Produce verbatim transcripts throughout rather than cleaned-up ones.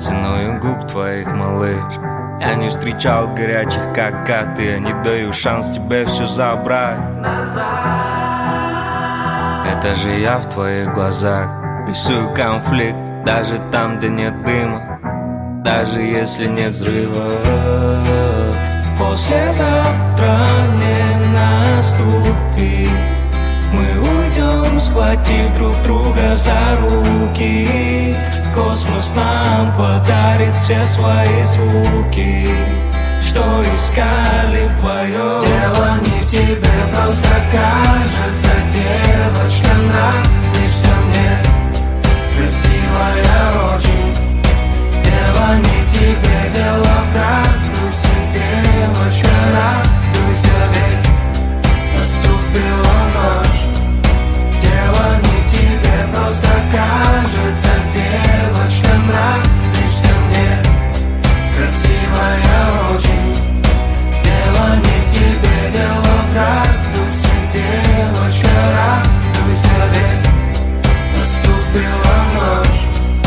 ценою губ твоих, малыш. Я не встречал горячих, как ты. Я не даю шанс тебе все забрать. Это же я в твоих глазах рисую конфликт, даже там, где нет дыма, даже если нет взрыва. Послезавтра не наступит. Мы уйдем, схватив друг друга за руки. Космос нам подарит все свои звуки, что искали вдвоем. Дело не в тебе, просто кажется, девочка, нравишься мне, красивая очень. Дело не в тебе, дело в радуйся, девочка, радуйся, ведь наступила ночь. Дело не в тебе, просто кажется, девочка, нравишься мне, красивая очень. Дело не в тебе, дело в радуйся, девочка, радуйся, ведь наступила ночь.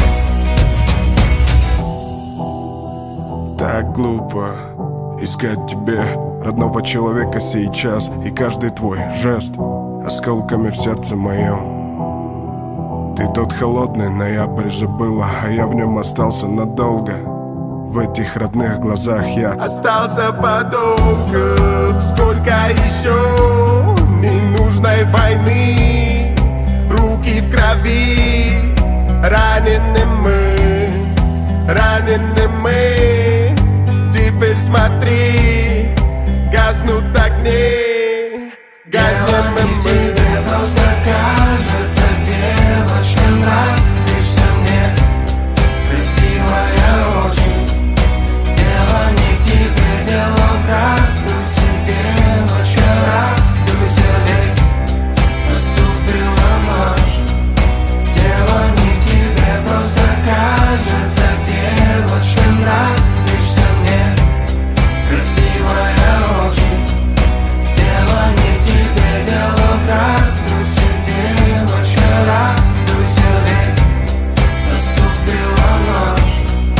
Так глупо искать тебе родного человека сейчас, и каждый твой жест осколками в сердце моем. Ты тот холодный ноябрь же было, а я в нем остался надолго. В этих родных глазах я остался подолгу. Сколько еще ненужной войны, руки в крови, ранены мы, ранены мы. Теперь смотри, гаснут огни, гаснем мы. Тебе просто кажется, девочка, нравишься мне, красивая очень. Дело не в тебе, дело в радуйся, девочка, радуйся, ведь наступила ночь. Дело не в тебе, просто кажется, девочка, нравишься мне, красивая очень. Дело не в тебе, дело в радуйся, девочка, радуйся, ведь наступила ночь.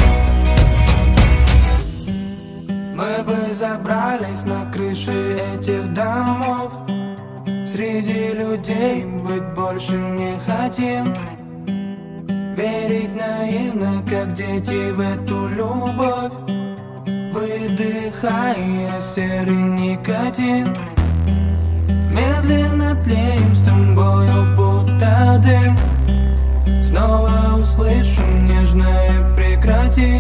Мы бы забрались на крыши этих домов, среди людей быть больше не хотим. Верить наивно, как дети, в эту любовь, выдыхая серый никотин. Медленно тлеем с тобою, будто дым. Снова услышу нежное прекрати.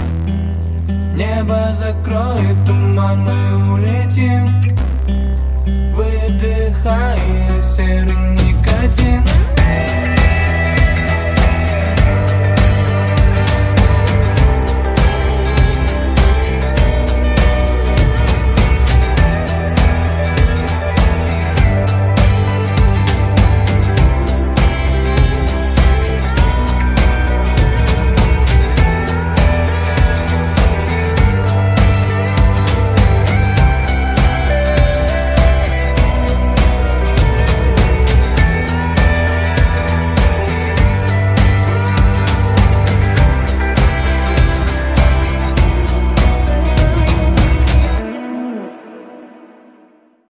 Небо закроет туман, мы улетим, выдыхая серый никотин.